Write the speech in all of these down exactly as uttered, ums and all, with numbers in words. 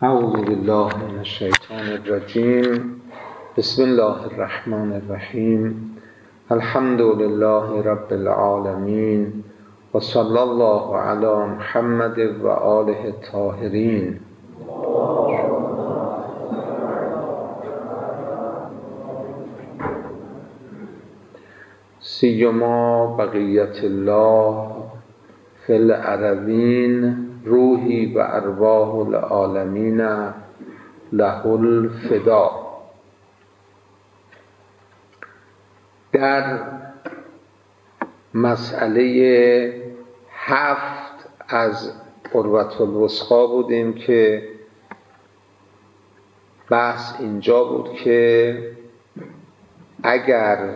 اعوذ بالله من الشیطان الرجیم. بسم الله الرحمن الرحیم. الحمد لله رب العالمین و صلی الله علی محمد و آله الطاهرین. سیما بقیت الله فی الارضین روحی و ارواح العالمین له الفدا. در مسئله هفت از عروة الوثقی بودیم که بحث اینجا بود که اگر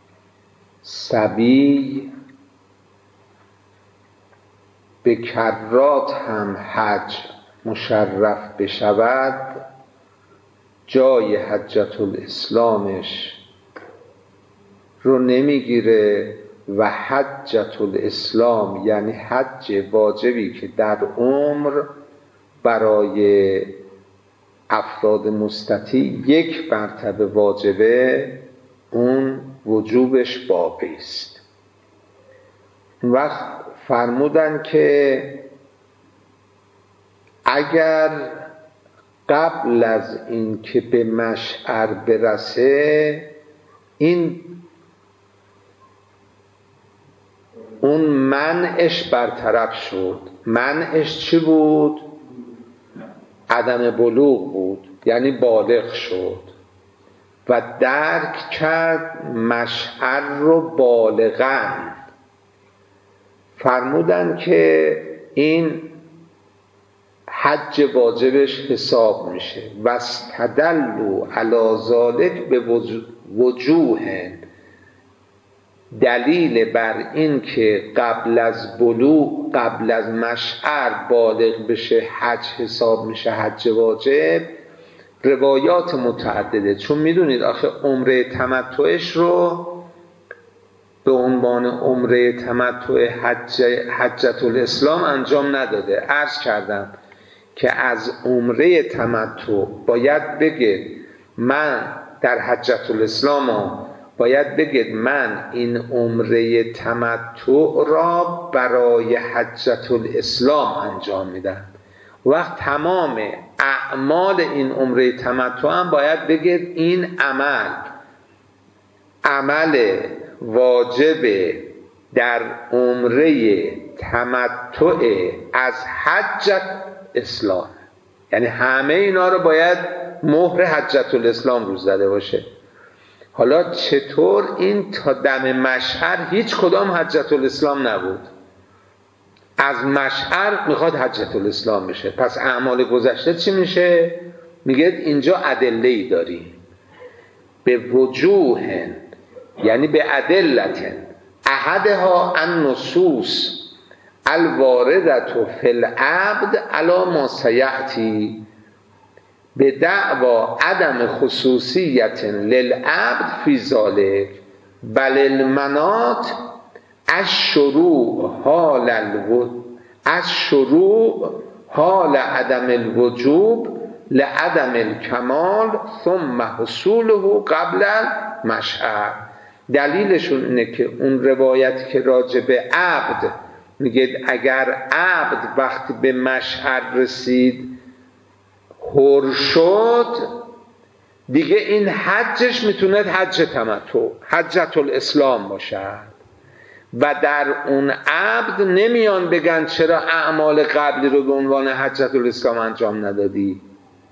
صبی به کرات هم حج مشرف بشود، جای حجت الاسلامش رو نمیگیره و حجت الاسلام یعنی حج واجبی که در عمر برای افراد مستطیع یک مرتبه واجبه، اون وجوبش باقی است. اون وقت فرمودن که اگر قبل از این که به مشعر برسه این اون منعش برطرف شد. منعش چی بود؟ عدم بلوغ بود، یعنی بالغ شد و درک کرد مشعر رو بالغاً. فرمودن که این حج واجبش حساب میشه. و استدلوا علی ذلک به وجوه، دلیل بر این که قبل از بلوغ، قبل از مشعر بالغ بشه حج حساب میشه حج واجب، روایات متعدده. چون میدونید آخه عمره تمتعش رو به عنوان عمره تمتع حج حجت الاسلام انجام نداده. عرض کردم که از عمره تمتع باید بگید من در حجت الاسلام باید بگید من این عمره تمتع را برای حجت الاسلام انجام میدم. وقت تمام اعمال این عمره تمتع هم باید بگید این عمل عمل واجب در عمره تمتع از حجت اسلام، یعنی همه اینا رو باید مهر حجت الاسلام روز زده باشه. حالا چطور این تا دم مشعر هیچ کدام حجت الاسلام نبود، از مشعر میخواد حجت الاسلام بشه، پس اعمال گذشته چی میشه؟ میگه اینجا ادله‌ای داری به وجوه، یعنی به ادلت احدها النصوص الواردة فی العبد علی ما سیأتی به دعوا عدم خصوصیت للعبد فی ذلک بل المناط الشروع حال الوجوب الشروع حال عدم الوجوب لعدم الکمال ثم حصوله قبل المشعر. دلیلشون اینه که اون روایتی که راجع به عبد میگه اگر عبد وقتی به مشعر رسید حر شد، دیگه این حجش میتونه حج تمتع حجت الاسلام باشد و در اون عبد نمیان بگن چرا اعمال قبلی رو به عنوان حجت الاسلام انجام ندادی.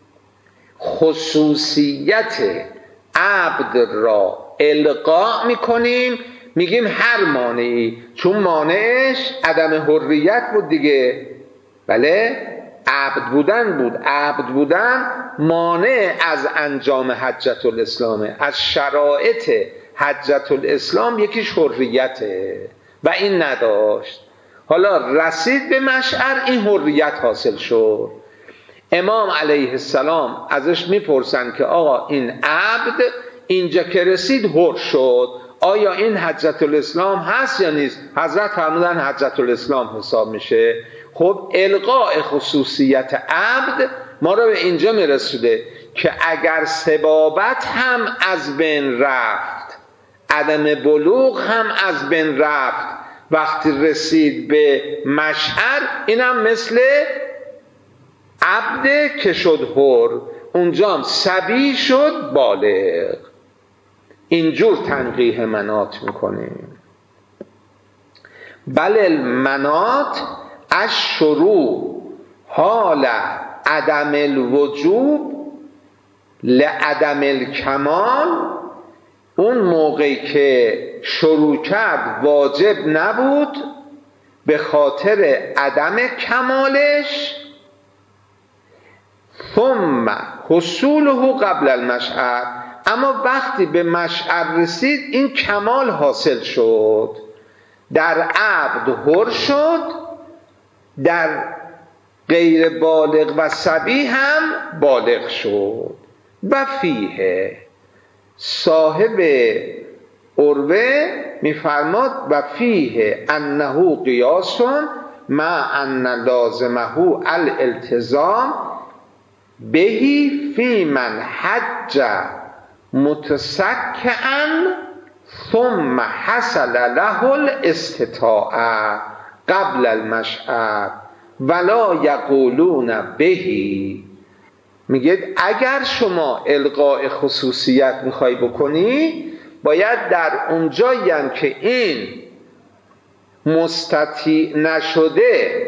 خصوصیت عبد را القا میکنیم، میگیم هر مانعی، چون مانعش عدم حریت بود دیگه. بله، عبد بودن بود. عبد بودن مانع از انجام حجت الاسلامه. از شرایط حجت الاسلام یکیش حریته و این نداشت. حالا رسید به مشعر، این حریت حاصل شد. امام علیه السلام ازش میپرسن که آقا این عبد اینجا که رسید حر شد، آیا این حجت الاسلام هست یا نیست؟ حضرت فرمودن حجت الاسلام حساب میشه. خب القاء خصوصیت عبد ما رو به اینجا میرسوده که اگر سبابت هم از بین رفت، عدم بلوغ هم از بین رفت، وقتی رسید به مشعر اینم مثل عبد که شد حر، اونجا هم صبی شد بالغ. اینجور تنقیح منات میکنیم. بل المنات از شروع حال عدم الوجوب لعدم الکمال، اون موقعی که شروع کرد واجب نبود به خاطر عدم کمالش، ثم حصوله قبل المشعر، اما وقتی به مشعر رسید این کمال حاصل شد، در عبد حر شد، در غیر بالغ و صبی هم بالغ شد. و فیه صاحب عروه میفرماد و فیه انه قیاس مع ان لازمه الالتزام بهی فی من حج متسکعا ثم حصل له الاستطاعه قبل المشعر ولا یقولون بهی. میگه اگر شما القاء خصوصیت میخوای بکنی، باید در اونجایی هم که این مستطیع نشده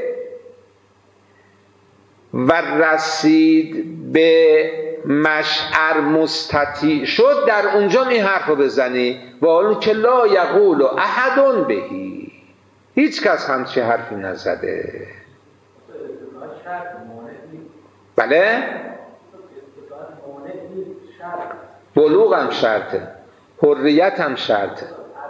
و رسید به مشعر مستطیع شد، در اونجا این حرف رو بزنی و اون که لا یقول احد بهی، هیچ کس همچی حرفی نزده. بله؟ بلوغ هم شرطه، حریت هم شرطه،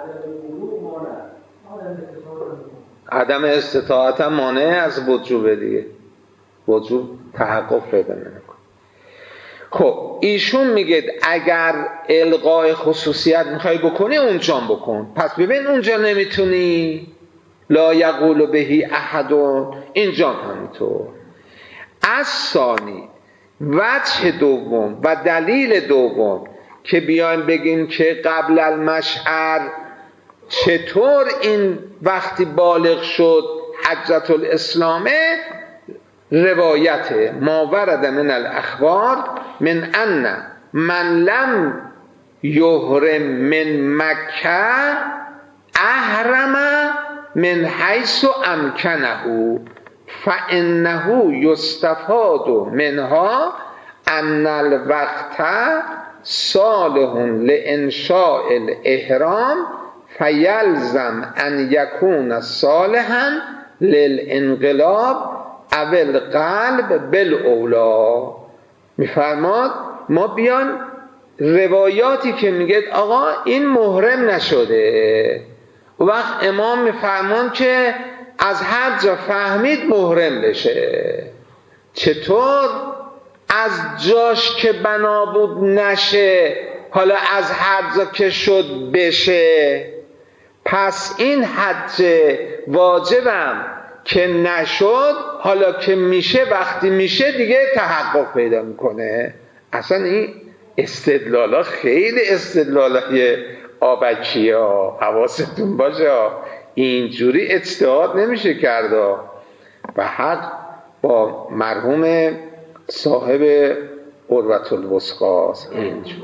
عدم استطاعت هم مانع از وجوب دیگه، وجوب تحقق پیدا نمیکنه. خب ایشون میگه اگر القای خصوصیت میخوای بکنی اونجا بکن. پس ببین اونجا نمیتونی، لا یقول بهی احد، اینجا همینطور. از ثانی وجه دوم و دلیل دوم که بیایم بگیم که قبل المشعر چطور این وقتی بالغ شد حجت الاسلامه، روایت ما ورد من الاخبار من ان من لم یحرم من مکه احرم من حیث امکنه فانه یستفاد منها ان الوقت صالح لانشاء الاحرام فیلزم ان یکون صالحا للانقلاب او القلب بالاولا. میفرماد ما بیان روایاتی که میگه آقا این محرم نشده، و وقت امام میفرمان که از هر جا فهمید محرم بشه. چطور از جاش که بنا بود نشه، حالا از هر جا که شد بشه؟ پس این حج واجبم که نشد، حالا که میشه، وقتی میشه دیگه تحقق پیدا میکنه. اصلا این استدلالا خیلی استدلالای آبکی ها، حواستون باشه، اینجوری اجتهاد نمیشه کرد. و حق با مرحوم صاحب عروة الوثقی اینجور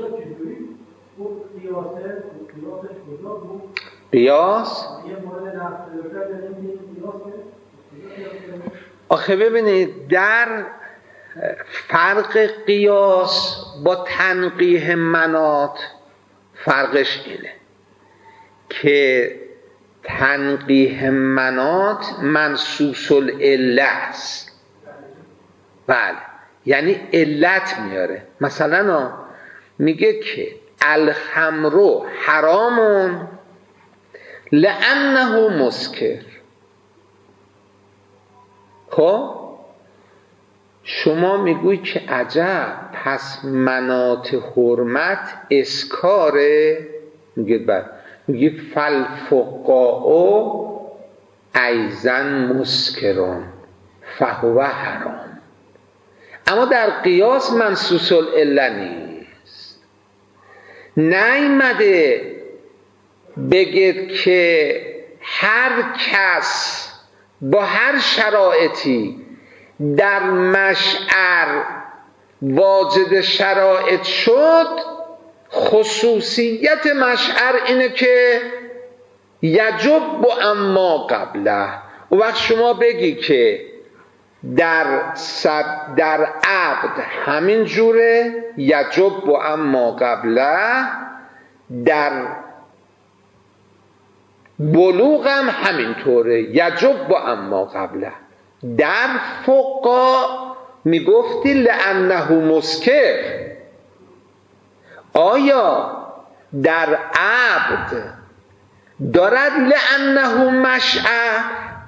قیاس. آخه ببینید در فرق قیاس با تنقیح منات فرقش اینه که تنقیح منات منصوص العله است. بله، یعنی علت میاره. مثلا میگه که الخمر حرام لانه مسکر. خب شما میگوی که عجب، پس منات حرمت اسکاره؟ میگه بله. میگه فالفقاء ایزن مسکرون فهو حرام. اما در قیاس منصوص العله نیست. نیامده بگید که هر کس با هر شرایطی در مشعر واجد شرایط شد، خصوصیت مشعر اینه که یجب و اما قبله. و وقت شما بگی که در سب در عقد همین جوره یجب و اما قبله، در بلوغ هم همین طوره یجب و اما قبله. در فقا میگفتی لانه مسکر. آیا در عبد دارد لانه مشعر؟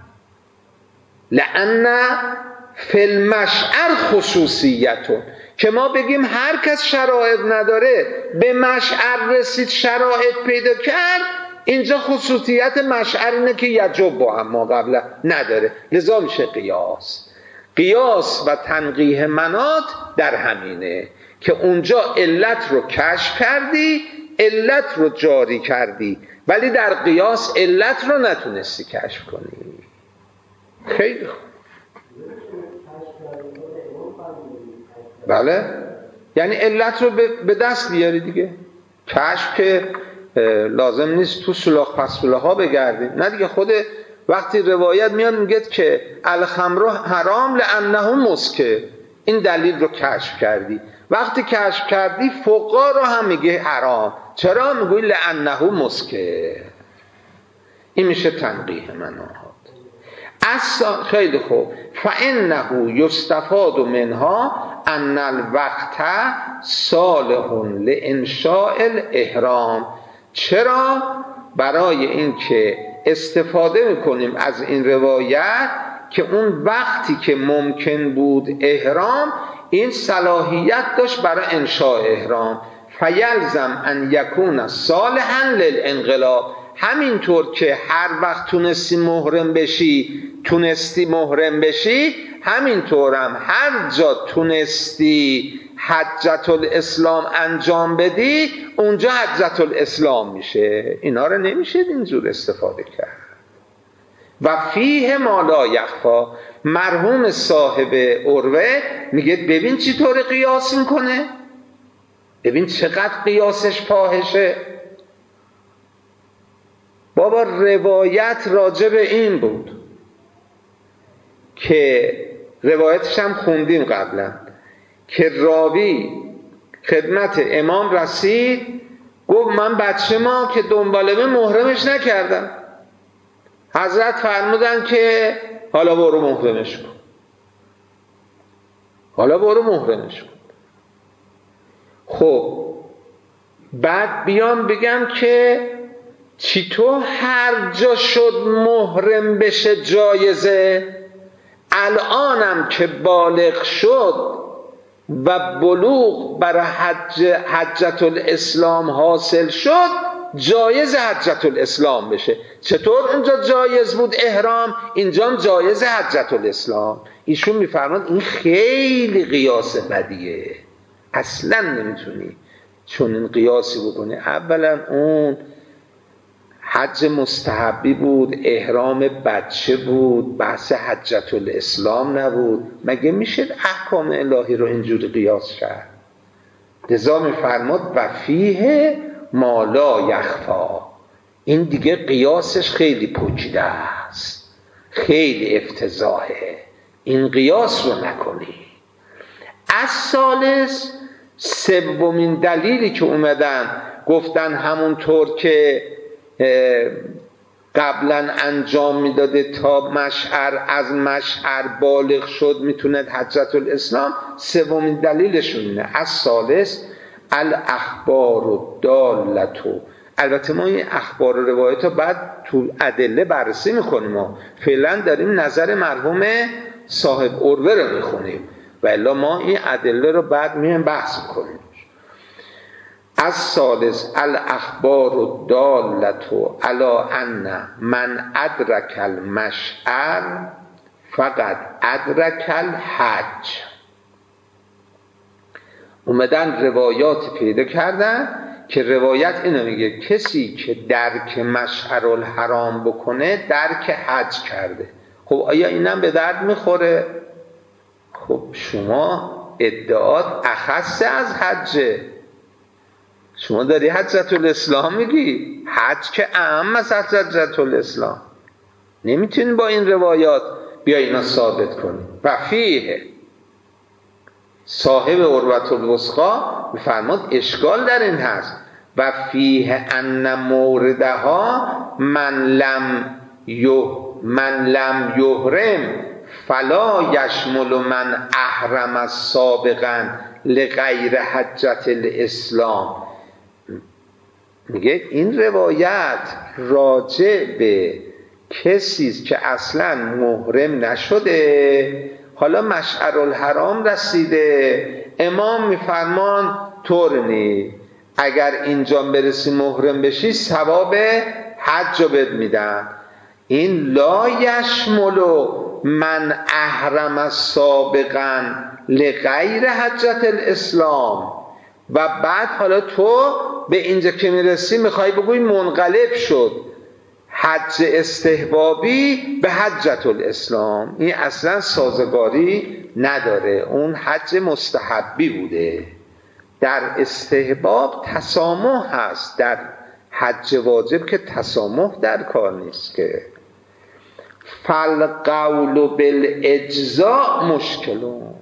لان فی المشعر خصوصیتون، که ما بگیم هر کس شرایط نداره به مشعر رسید شرایط پیدا کرد، اینجا خصوصیت مشعر اینه که یجب و اما قبله نداره، لذا میشه قیاس. قیاس و تنقیح مناط در همینه که اونجا علت رو کشف کردی، علت رو جاری کردی، ولی در قیاس علت رو نتونستی کشف کنی. خیلی خوب. بله، یعنی علت رو به دست بیاری دیگه. کشف که لازم نیست تو سولاخ پسوله ها بگردیم، نه دیگه. خود وقتی روایت میاد میگه که الخمر حرام لانه مسکر، این دلیل رو کشف کردی. وقتی کشف کردی فقها رو هم میگه حرام. چرا؟ میگوی لانه مسکر. این میشه تنقیح مناط. اصلا خیلی خوب. فانه یستفاد منها ان الوقت صالح لانشاء الاحرام. چرا؟ برای اینکه استفاده میکنیم از این روایت که اون وقتی که ممکن بود احرام، این صلاحیت داشت برای انشاء احرام. فیلزم ان یکون صالحا للانقلاب. همینطور که هر وقت تونستی محرم بشی تونستی محرم بشی، همینطورم هر جا تونستی حجت الاسلام انجام بدی اونجا حجت الاسلام میشه. اینا رو نمیشه اینجور استفاده کرد. و فیه ما لا یخفا. مرحوم صاحب عروه میگه ببین چی طور قیاس میکنه، ببین چقدر قیاسش فاحشه. بابا روایت راجع به این بود که روایتش هم خوندیم قبلا، که راوی خدمت امام رسید گفت من بچه ما که دنبالمه محرمش نکردم. حضرت فرمودن که حالا برو محرمش کن، حالا برو محرمش کن. خب بعد بیام بگم که چطور هر جا شد محرم بشه جایزه؟ الانم که بالغ شد و بلوغ برای حج حجت الاسلام حاصل شد، جایز حجت الاسلام بشه. چطور اونجا جایز بود احرام، اینجا جایز حجت الاسلام؟ ایشون میفرماد این خیلی قیاس بدیه، اصلا نمیتونی چون این قیاسی بکنی. اولا اون حج مستحبی بود، احرام بچه بود، بحث حجت الاسلام نبود. مگه میشه احکام الهی رو اینجوری قیاس کرد؟ لذا میفرماد و فیه ما لا یخفا. این دیگه قیاسش خیلی پوچیده است، خیلی افتضاحه، این قیاس رو نکنی. از ثالث، سومین دلیلی که اومدن گفتن همونطور که قبلا انجام میداده تا مشعر، از مشعر بالغ شد میتونه حجت الاسلام. سومین دلیلشون اینه از ثالث الاخبار و دالتو. البته ما این اخبار و روایت ها بعد تو ادله بررسی میکنیم، ما فعلا داریم نظر مرحوم صاحب عروه رو میخونیم و الا ما این ادله رو بعد میایم بحث کنیم. از ثالث الاخبار و دالتو علا ان من ادرک المشعر فقط ادرک الحج. اومدن روایات پیدا کردن که روایت اینو میگه کسی که درک مشعرالحرام بکنه درک حج کرده. خب آیا اینم به درد میخوره؟ خب شما ادعات اخص از حجه، شما داری حجت الاسلام میگی، حج که اعم از حجت الاسلام، نمیتونی با این روایات بیا اینا ثابت کنی. و فیه صاحب عروة الوثقی میفرماد اشکال در این هست و فیه ان موردها من لم یه من لم یحرم فلا یشمل من احرم سابقا لغیر حجت الاسلام. میگه این روایت راجع به کسی است که اصلا محرم نشده، حالا مشعرالحرام رسیده، امام میفرمان طور نی، اگر اینجا برسی محرم بشی ثواب حج رو بهت میدن. این لا یشملو من احرم سابقا لغیر حجت الاسلام. و بعد حالا تو به اینجا که میرسی میخوای بگوی منقلب شد حج استحبابی به حجت الاسلام. این اصلا سازگاری نداره، اون حج مستحبی بوده. در استحباب تسامح هست، در حج واجب که تسامح در کار نیست که. فالقول بالاجزاء مشکلون،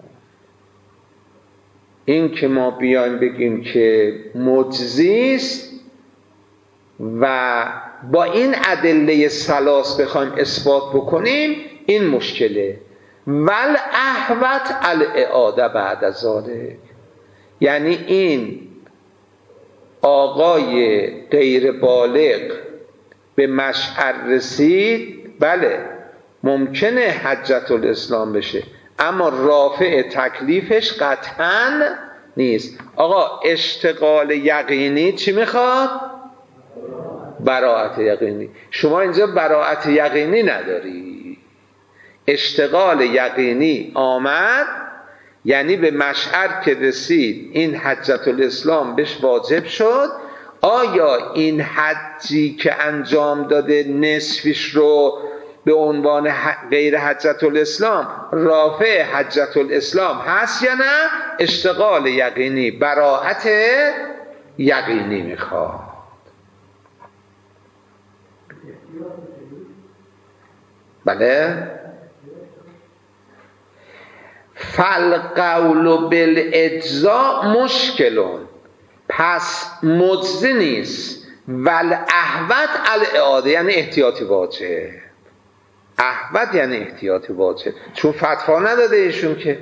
این که ما بیایم بگیم که مجزیست و با این ادله ثلاث بخوایم اثبات بکنیم این مشکله. ول احوط الاعاده بعد ذلک، یعنی این آقای غیر بالغ به مشعر رسید، بله ممکنه حجت الاسلام بشه اما رافع تکلیفش قطعاً نیست. آقا اشتغال یقینی چی میخواد؟ براءت یقینی. شما اینجا براءت یقینی نداری، اشتغال یقینی آمد، یعنی به مشعر که رسید این حجت الاسلام بهش واجب شد. آیا این حجی که انجام داده نصفش رو به عنوان غیر حجت الاسلام رافع حجت الاسلام هست یا نه؟ اشتغال یقینی براءت یقینی میخواد. بله. فالقول بالاجزاء مشکلون، پس مجزی نیست. ول احوط الاعاده، یعنی احتیاطی واجب. احوط یعنی احتیاطی واجب، چون فتوا نداده ایشون که.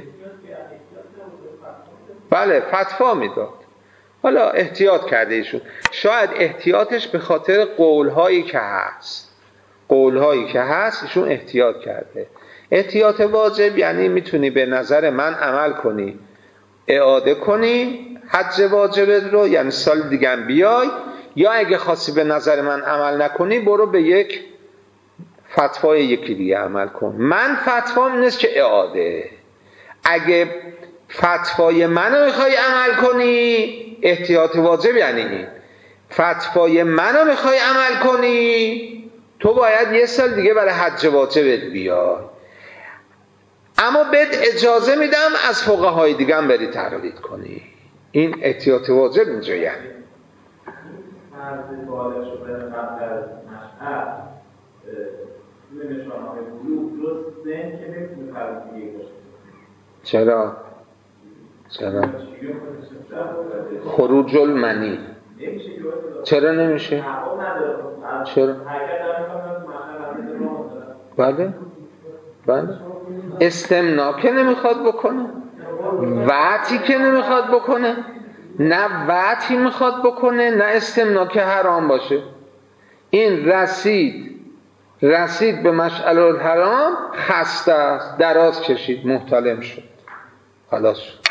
بله فتوا میداد، حالا احتیاط کرده ایشون. شاید احتیاطش به خاطر قولهایی که هست، قولهایی که هست ایشون احتیاط کرده. احتیاط واجب یعنی میتونی به نظر من عمل کنی، اعاده کنی حج واجبت رو، یعنی سال دیگه هم بیای، یا اگه خواستی به نظر من عمل نکنی برو به یک فتوای یکی دیگه عمل کن. من فتوام نیست که اعاده. اگه فتوای منو میخوای عمل کنی، احتیاط واجب یعنی این، فتوای منو میخوای عمل کنی تو باید یه سال دیگه برای حج واجبت بیای، اما بهت اجازه میدم از فقهای دیگه هم بری تقلید کنی. این احتیاط واجب اینجا یعنی فرض بالغ شدن قبل از مشعر توی نشانه‌های بلوغ جز ذهن که نمیتونه فرض دیگه باشه. چرا؟ چرا؟ خروج المنی چرا نمیشه؟ چرا؟ بله بله استمنا که نمیخواد بکنه، وعتی که نمیخواد بکنه، نه وعتی میخواد بکنه نه استمنا که حرام باشه. این رسید رسید به مشعر الحرام، خسته است، دراز کشید، محتلم شد، خلاص شد.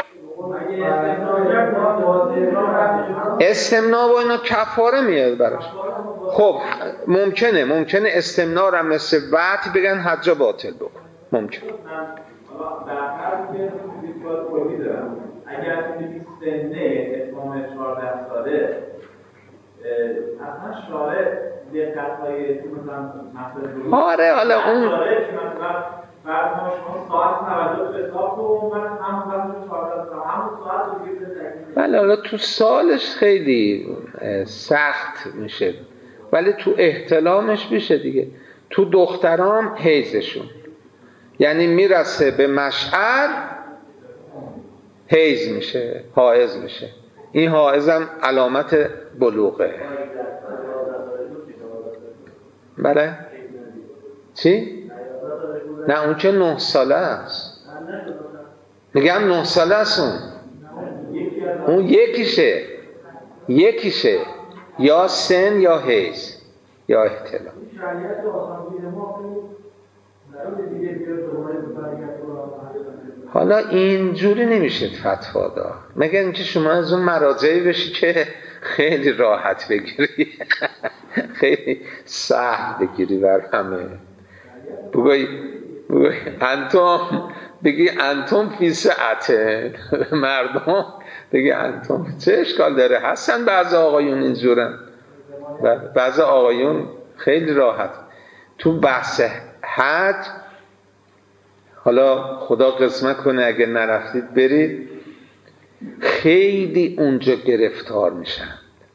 استمنا و اینا کفاره میاد براش. خب ممکنه ممکنه استمنا رو مثل وعتی بگن حج باطل بکن، ممکن. سوال کلی دارم. اگر توی سنه اتمام چهارده ساله اصلا شارع دقت‌های تو مثلا مطلب آره حالا اون شارع که مثلا بعد ما شما ساعت نود به حساب کنم من همون وقت چهارده سال همون ساعت رو دیگه بزنید. بله حالا تو سالش خیلی سخت میشه ولی تو احتلامش میشه دیگه. تو دخترام حیضشون یعنی میرسه به مشعر حیض میشه، حائض میشه. این حائض هم علامت بلوغه. بله چی؟ نه اون که نه ساله است. میگم نه ساله است اون اون یکیشه یکیشه یا سن یا حیض یا احتلام. حالا اینجوری نمیشه فتوا داد مگر اینکه شما از اون مراجعی بشی که خیلی راحت بگیری خیلی سخت بگیری بر همه. بگوی بگوی انتم بگی انتم فی سعته مردم بگی انتم چه اشکال داره؟ هستن بعض آقایون اینجورن بعض آقایون خیلی راحت تو بحث حج. حالا خدا قسمت کنه اگه نرفتید برید، خیلی اونجا گرفتار میشن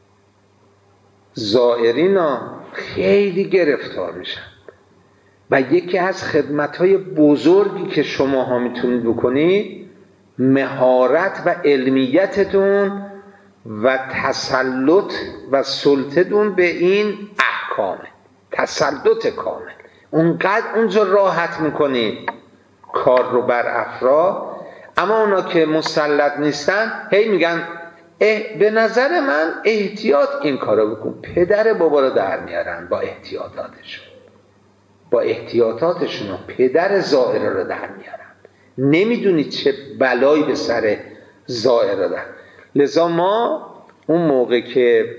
زائرین ها، خیلی گرفتار میشن و یکی از خدمت‌های بزرگی که شما ها میتونید بکنید مهارت و علمیتتون و تسلط و سلطتون به این احکامه. تسلط کامل اونقدر اونجا راحت میکنید کار رو بر افراد. اما اونا که مسلط نیستن هی میگن به نظر من احتیاط این کارو بکن. پدر بابا رو در میارن با احتیاطاتشون با احتیاطاتشون پدر زائر رو در میارن. نمیدونید چه بلایی به سر زائر دادن. لذا ما اون موقع که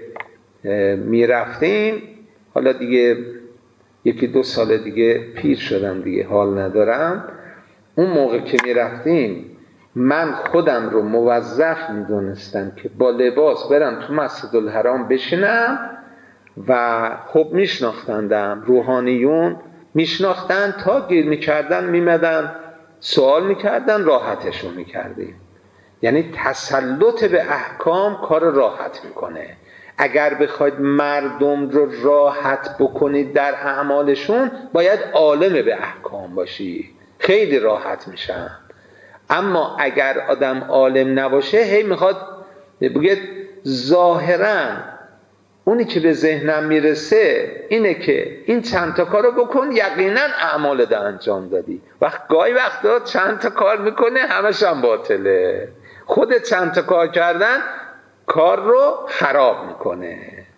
میرفتیم، حالا دیگه یکی دو سال دیگه پیر شدم دیگه حال ندارم، اون موقع که میرفتیم من خودم رو موظف میدونستم که با لباس برم تو مسجد الحرام بشینم و خب میشناختندم، روحانیون میشناختن، تا گیر میکردن میمدن سوال میکردن راحتشون میکردیم. یعنی تسلط به احکام کار راحت میکنه. اگر بخواید مردم رو راحت بکنید در اعمالشون باید عالم به احکام باشی، خیلی راحت میشن. اما اگر آدم عالم نباشه هی میخواد بگه ظاهراً اونی که به ذهنم میرسه اینه که این چند تا کارو بکن یقینا اعمال ده انجام دادی. وقت گاهی وقتا چند تا کار میکنه همش هم باطله. خود چند تا کار کردن کار رو خراب میکنه.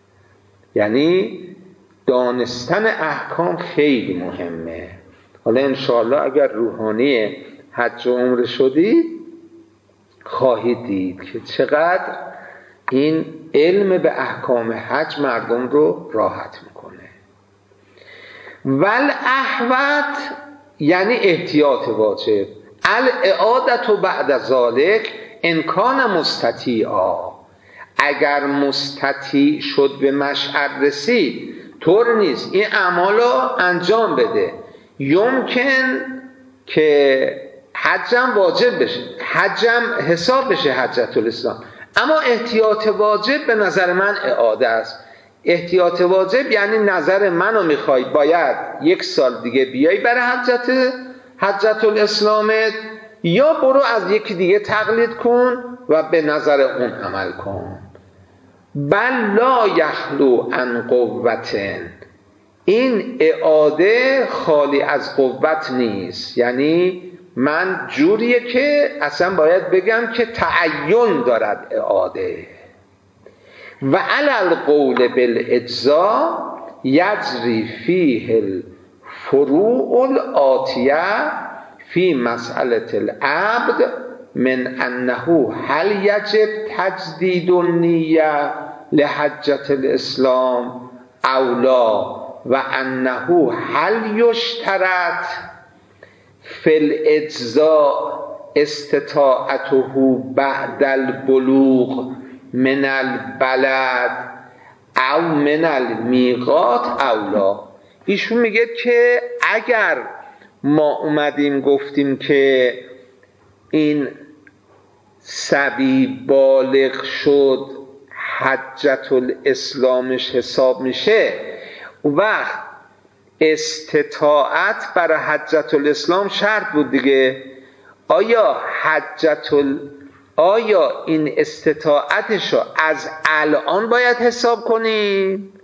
یعنی دانستن احکام خیلی مهمه. حالا انشاءالله اگر روحانی حج و عمره شدید خواهید دید که چقدر این علم به احکام حج مردم رو راحت میکنه. والاحوط یعنی احتیاط واجب. الاعادت بعد ذلک ان کان مستطیعا، اگر مستطیع شد به مشعر رسید طور نیست این اعمال رو انجام بده، یمکن که حجم واجب بشه، حجم حساب بشه حجت الاسلام، اما احتیاط واجب به نظر من اعاده است. احتیاط واجب یعنی نظر منو میخوای باید یک سال دیگه بیای برای حجت حجت الاسلامت، یا برو از یکی دیگه تقلید کن و به نظر اون عمل کن. بل لا یخلو عن قوتن، این اعاده خالی از قوت نیست. یعنی من جوریه که اصلا باید بگم که تعین دارد اعاده. و علی القول بالاجزاء یجری فیه الفروع الآتیه فی مسئله العبد من انه هل یجب تجدید النیه لحجت الاسلام او لا، و انه هل یشترط فی الاجزاء استطاعته بعد البلوغ من البلد او من المیقات اولا. ایشون میگه که اگر ما اومدیم گفتیم که این صبی بالغ شد حجت الاسلامش حساب میشه، اون وقت استطاعت برای حجت الاسلام شرط بود دیگه. آیا حجت ال... آیا این استطاعتشو از الان باید حساب کنیم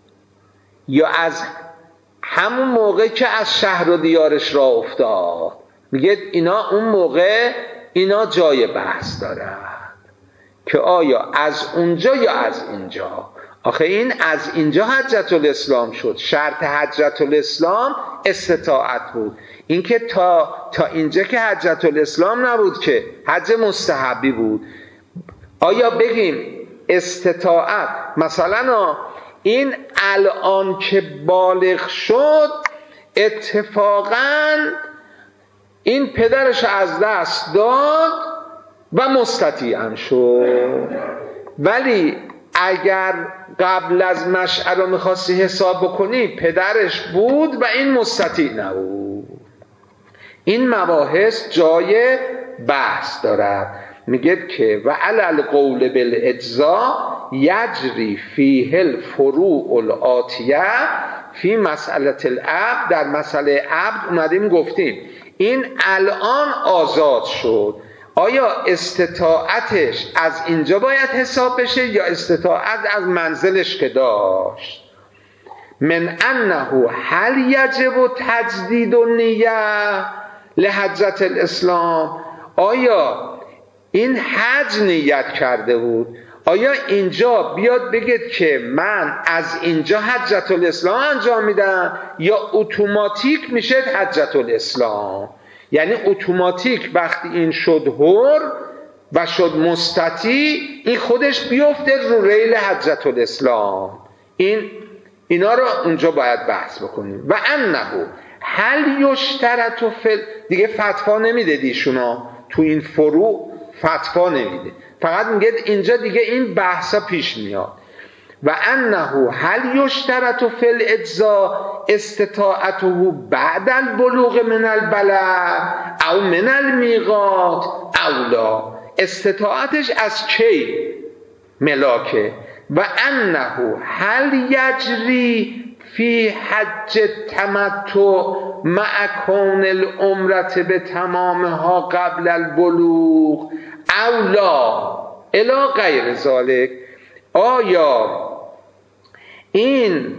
یا از همون موقع که از شهر و دیارش را افتاد؟ میگه اینا اون موقع اینا جای بحث دارد که آیا از اونجا یا از اینجا. آخه این از اینجا حجت الاسلام شد، شرط حجت الاسلام استطاعت بود. این که تا تا اینجا که حجت الاسلام نبود، که حج مستحبی بود. آیا بگیم استطاعت مثلا این الان که بالغ شد اتفاقاً این پدرش از دست داد و مستطیع هم شد، ولی اگر قبل از مشعر رو میخواستی حساب بکنی پدرش بود و این مستطیع نبود. این مباحث جای بحث دارد. میگه که و علی القول بالاجزاء یجری فیه الفروع الآتیه فی مسئله العبد. در مسئله عبد اومدیم گفتیم این الان آزاد شد، آیا استطاعتش از اینجا باید حساب بشه یا استطاعت از منزلش که داشت؟ من انه هل یجب تجدید النیه لحجت الاسلام. آیا این حج نیت کرده بود، آیا اینجا بیاد بگید که من از اینجا حجت الاسلام انجام میدم یا اتوماتیک میشه حجت الاسلام؟ یعنی اتوماتیک وقتی این شد حر و شد مستطیع این خودش بیفته رو ریل حجت الاسلام. این اینا رو اونجا باید بحث بکنیم. و انه هل یشترط فل دیگه فتوا نمیده دیشونا تو این فروع، فتوا نمیده، فقط میگه اینجا دیگه این بحثا پیش میاد. و انه هل یشترط فی الاجزاء استطاعته بعد البلوغ من البلد او من المیقات اولا. استطاعتش از کی ملاکه. و انه هل یجری فی حج تمتع مع کون العمرة به تمامها قبل البلوغ اولا الی غیر ذلک. آیا این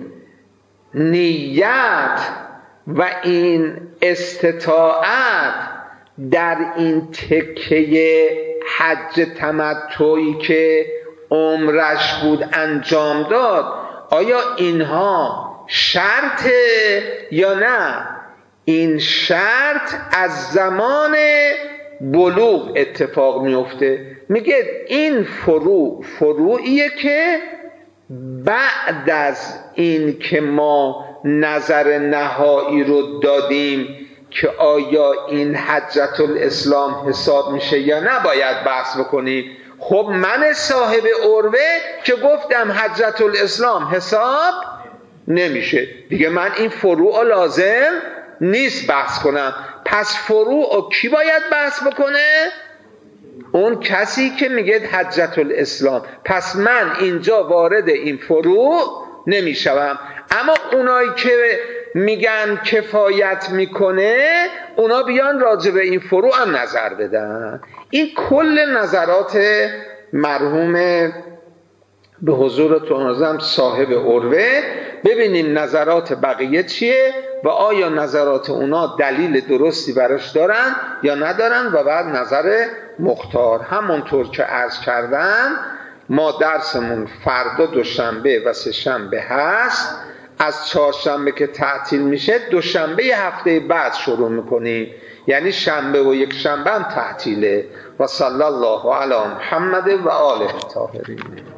نیت و این استطاعت در این تکه حج تمتعی که عمرش بود انجام داد، آیا اینها شرطه یا نه؟ این شرط از زمان بلوغ اتفاق میفته. میگه این فروع فروعیه که بعد از این که ما نظر نهایی رو دادیم که آیا این حجت الاسلام حساب میشه یا نباید بحث بکنیم. خب من صاحب عروه که گفتم حجت الاسلام حساب نمیشه دیگه، من این فروع لازم نیست بحث کنم. پس فروع کی باید بحث بکنه؟ اون کسی که میگه حجت الاسلام. پس من اینجا وارد این فروع نمیشوم. اما اونایی که میگن کفایت میکنه اونا بیان راجع به این فروع هم نظر بدن. این کل نظرات مرحوم به حضورتون عرضم صاحب عروه. ببینیم نظرات بقیه چیه و آیا نظرات اونا دلیل درستی براش دارن یا ندارن و بعد نظر مختار. همونطور که عرض کردم ما درسمون فردا دوشنبه و سه شنبه هست. از چهارشنبه که تعطیل میشه دوشنبه هفته بعد شروع میکنیم، یعنی شنبه و یک شنبه هم تعطیله. و صلی الله علی محمد و آله الطاهرین.